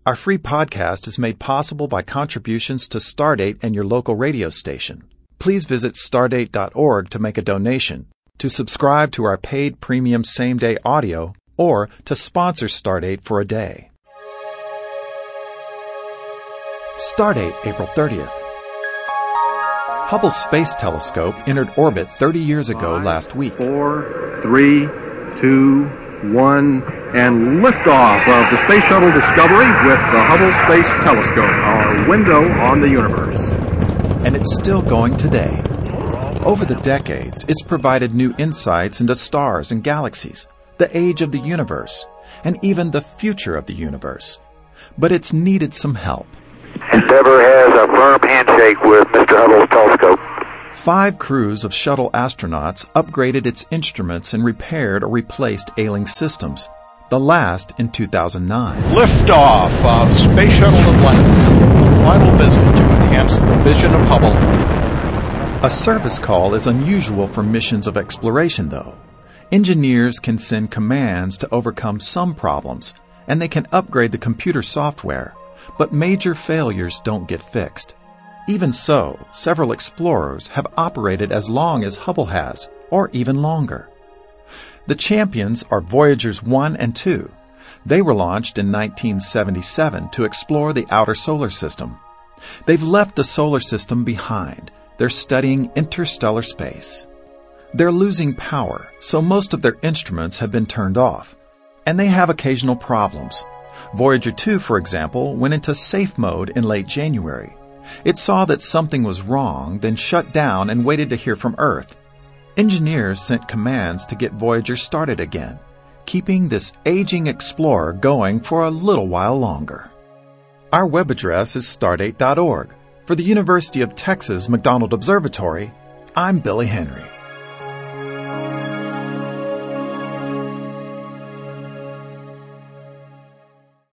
Our free podcast is made possible by contributions to Stardate and your local radio station. Please visit stardate.org to make a donation, to subscribe to our paid premium same-day audio, or to sponsor Stardate for a day. Stardate, April 30th. Hubble Space Telescope entered orbit 30 years ago last week. 4, 3, 2, 1, and liftoff of the Space Shuttle Discovery with the Hubble Space Telescope, our window on the universe. And it's still going today. Over the decades, it's provided new insights into stars and galaxies, the age of the universe, and even the future of the universe. But it's needed some help. Endeavour has a firm handshake with Mr. Hubble's telescope. 5 crews of shuttle astronauts upgraded its instruments and repaired or replaced ailing systems, the last in 2009. Liftoff of Space Shuttle Atlantis, a final visit to enhance the vision of Hubble. A service call is unusual for missions of exploration, though. Engineers can send commands to overcome some problems, and they can upgrade the computer software, but major failures don't get fixed. Even so, several explorers have operated as long as Hubble has, or even longer. The champions are Voyagers 1 and 2. They were launched in 1977 to explore the outer solar system. They've left the solar system behind. They're studying interstellar space. They're losing power, so most of their instruments have been turned off. And they have occasional problems. Voyager 2, for example, went into safe mode in late January. It saw that something was wrong, then shut down and waited to hear from Earth. Engineers sent commands to get Voyager started again, keeping this aging explorer going for a little while longer. Our web address is stardate.org. For the University of Texas McDonald Observatory, I'm Billy Henry.